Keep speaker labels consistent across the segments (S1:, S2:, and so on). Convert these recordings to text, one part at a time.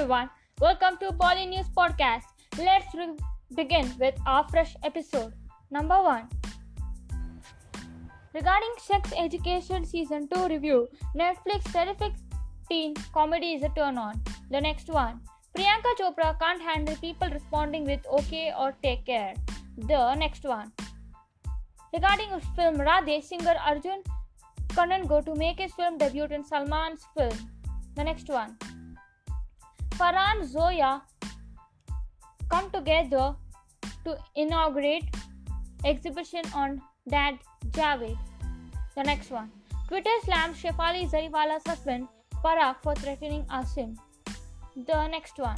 S1: everyone, welcome to Poly News Podcast. Let's begin with our fresh episode. Number 1. Regarding Sex Education Season 2 review, Netflix terrific teen comedy is a turn on. The next one. Priyanka Chopra can't handle people responding with okay or take care. The next one. Regarding a film, Radhe, singer Arjun couldn't go to make his film debut in Salman's film. The next one. Farhan Zoya come together to inaugurate exhibition on Dad Javed. The next one. Twitter slams Shefali Zariwala's husband Parag for threatening Asim. The next one.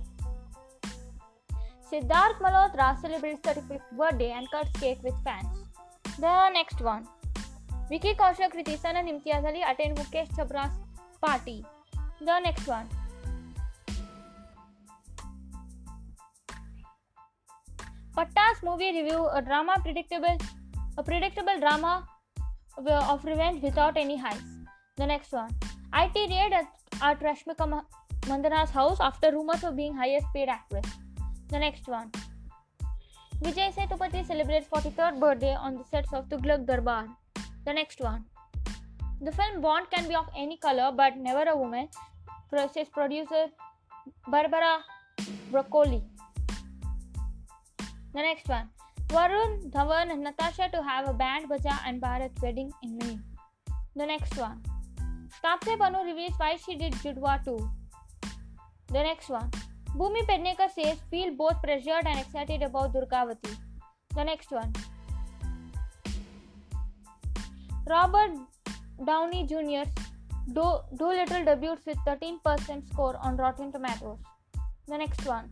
S1: Siddharth Malhotra celebrates 35th birthday and cuts cake with fans. The next one. Vicky Kaushal, Kriti Sanan, Imtiaz Ali attend Mukesh Chabra's party. The next one. Pattas movie review, a predictable drama of revenge without any highs. The next one. IT raid at Rashmika Mandana's house after rumors of being highest paid actress. The next one. Vijay Sethupathi celebrates 43rd birthday on the sets of Tughlaq Darbar. The next one. The film Bond can be of any color but never a woman, says producer Barbara Broccoli. The next one. Varun Dhawan and Natasha to have a band baja and Bharat wedding in May. The next one. Taapsee Pannu reveals why she did Judwa 2. The next one. Bhumi Pednekar says feel both pressured and excited about Durgavati. The next one. Robert Downey Jr.'s Dolittle debuts with 13% score on Rotten Tomatoes. The next one.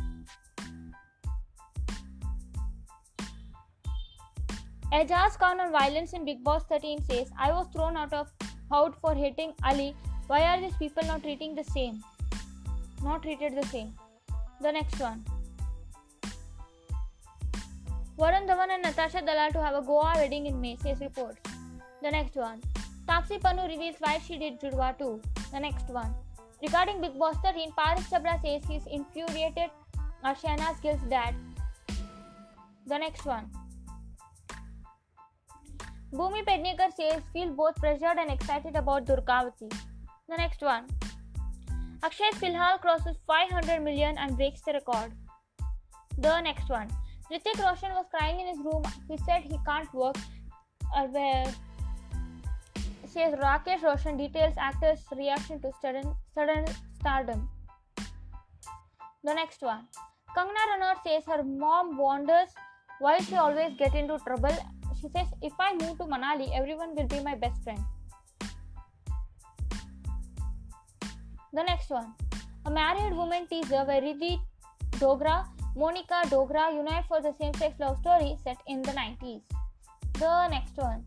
S1: Ejaz Khan on violence in Bigg Boss 13 says, I was thrown out for hitting Ali. Why are these people not treated the same? The next one. Varun Dhawan and Natasha Dalal to have a Goa wedding in May, says reports. The next one. Taapsee Pannu reveals why she did Judwa 2. The next one. Regarding Bigg Boss 13, Paris Chabra says he's infuriated at Shahnaaz Gill's dad. The next one. Bhumi Pednekar says feel both pressured and excited about Durgavati. The next one. Akshay Filhal crosses 500 million and breaks the record. The next one. Hrithik Roshan was crying in his room. He said he can't work. Says Rakesh Roshan details actor's reaction to sudden stardom. The next one. Kangana Ranaut says her mom wonders why she always gets into trouble. She says, if I move to Manali, everyone will be my best friend. The next one. A married woman teaser where Riddhi Dogra, Monica Dogra unite for the same-sex love story set in the 90s. The next one.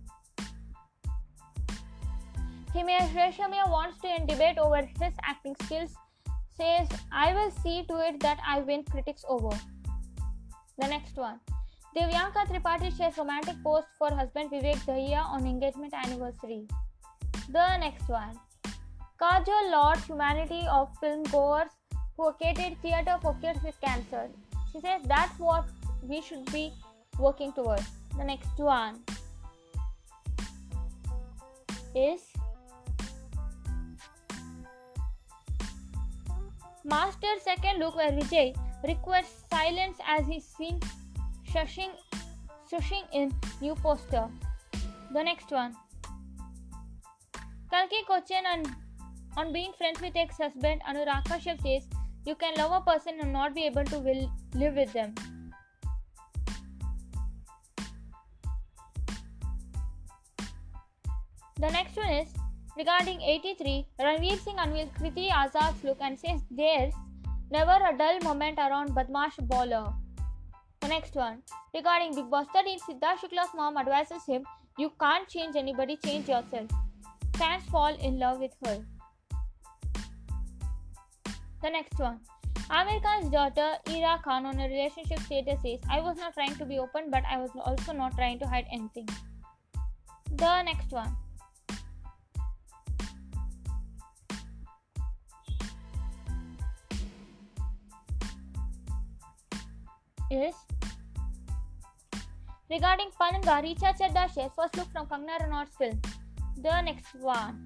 S1: Himesh Reshammiya wants to end debate over his acting skills. Says, I will see to it that I win critics over. The next one. Devyanka Tripathi shares romantic post for husband Vivek Dahiya on engagement anniversary. The next one. Kajol lauds humanity of film goers who located theatre for kids with cancer. She says that's what we should be working towards. The next one is Master's second look where Vijay requests silence as he's seen shushing in new poster. The next one. Kalki Kochen on being friends with ex-husband Anurag Kashyap says you can love a person and not be able to live with them. The next one is regarding 83. Ranveer Singh unveils Kriti Azad's look and says there's never a dull moment around Badmash Baller. The next one. Regarding Bigg Boss 13, Siddharth Shukla's mom advises him, you can't change anybody, change yourself. Fans fall in love with her. The next one. Aamir Khan's daughter, Ira Khan, on a relationship status says, I was not trying to be open, but I was also not trying to hide anything. The next one. is regarding Pananga, Richa Chadda shares first look from Kangana Ranaut's film. The next one.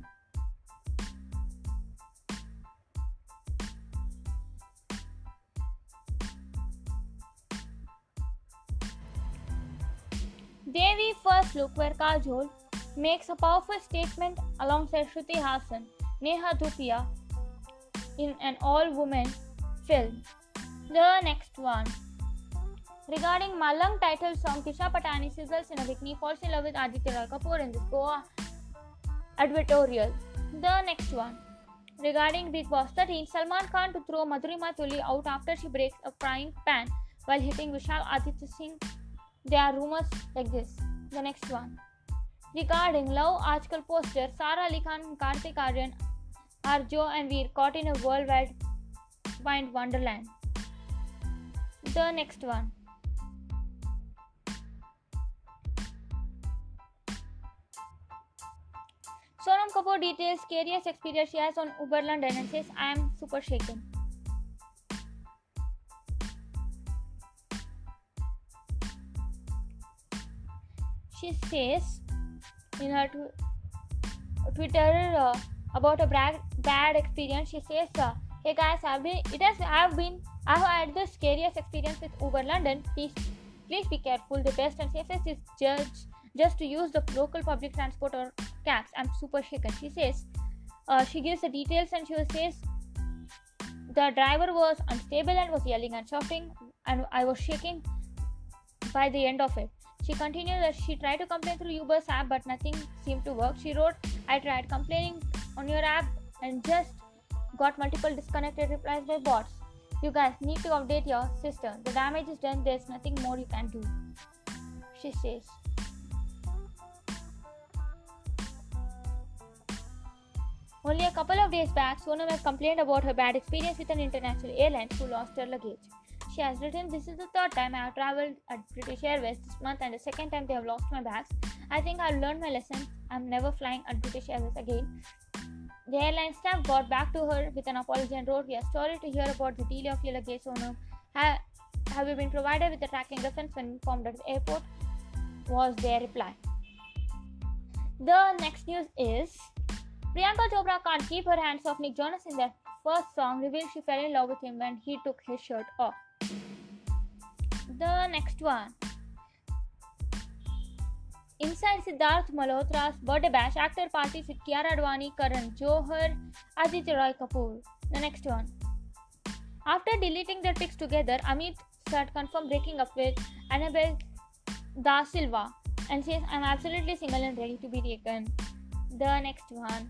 S1: Devi first look where Kajol makes a powerful statement alongside Shruti Hassan, Neha Dhupia in an all-women film. The next one. Regarding Malang title song, Disha Patani sizzles in a bikini, falls in love with Aditya Roy Kapoor in this Goa advertorial. The next one. Regarding Bigg Boss 13, Salman Khan to throw Madhurima Tuli out after she breaks a frying pan while hitting Vishal Aditya Singh. There are rumors like this. The next one. Regarding Love Aajkal poster, Sara Ali Khan and Kartik Aaryan are Joe and Veer caught in a worldwide wonderland. The next one. Sonam Kapoor details scariest experience she has on Uber London and says, I am super shaken. She says in her Twitter about a bad experience. She says, "Hey guys, I've had the scariest experience with Uber London. Please be careful. The best and safest is just to use the local public transport or cabs. I'm super shaken." She says, she gives the details and she says, the driver was unstable and was yelling and shouting, and I was shaking by the end of it. She continued that she tried to complain through Uber's app but nothing seemed to work. She wrote, I tried complaining on your app and just got multiple disconnected replies by bots. You guys need to update your system. The damage is done. There's nothing more you can do. She says. Only a couple of days back, Sonam has complained about her bad experience with an international airline who lost her luggage. She has written, this is the third time I have travelled at British Airways this month and the second time they have lost my bags. I think I've learned my lesson. I'm never flying at British Airways again. The airline staff got back to her with an apology and wrote, we are sorry to hear about the delay of your luggage, Sonam. Have you been provided with a tracking reference when informed at the airport? Was their reply. The next news is, Priyanka Chopra can't keep her hands off Nick Jonas in their first song, revealed she fell in love with him when he took his shirt off. The next one. Inside Siddharth Malhotra's birthday bash, actor parties with Kiara Advani, Karan Johar, Aditya Roy Kapoor. The next one. After deleting their pics together, Amit Sat confirmed breaking up with Annabelle Da Silva and says, I'm absolutely single and ready to be taken. The next one.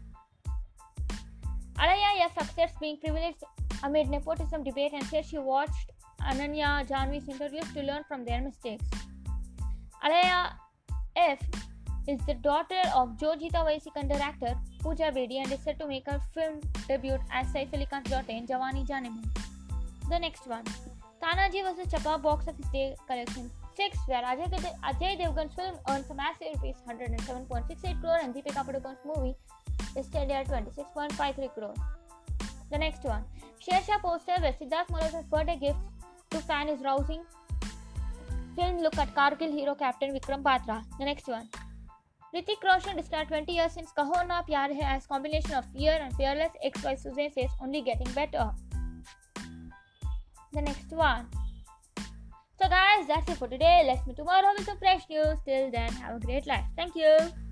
S1: Alaya F accepts being privileged amid nepotism debate and says she watched Ananya Janvi's interviews to learn from their mistakes. Alaya F is the daughter of Jo Jeeta Vai Sikandar actor Pooja Bedi and is set to make her film debut as Saif Ali Khan's daughter in Jawani Jane Mein. The next one. Tanaji vs. Chappa box office day collection 6, where Ajay Devgan's film earns a massive rupees 107.68 crore and Deepika Padukone's movie is steady at 26.53 crore. The next one. Shersha poster where Siddharth Malhotra's birthday gift to fan is rousing. Film look at Kargil hero Captain Vikram Batra. The next one. Hrithik Roshan described 20 years since Kaho Na Pyar Hai as combination of fear and fearless. Ex-wife Suzanne says only getting better. The next one. So guys, that's it for today. Let's meet tomorrow with some fresh news. Till then, have a great life. Thank you.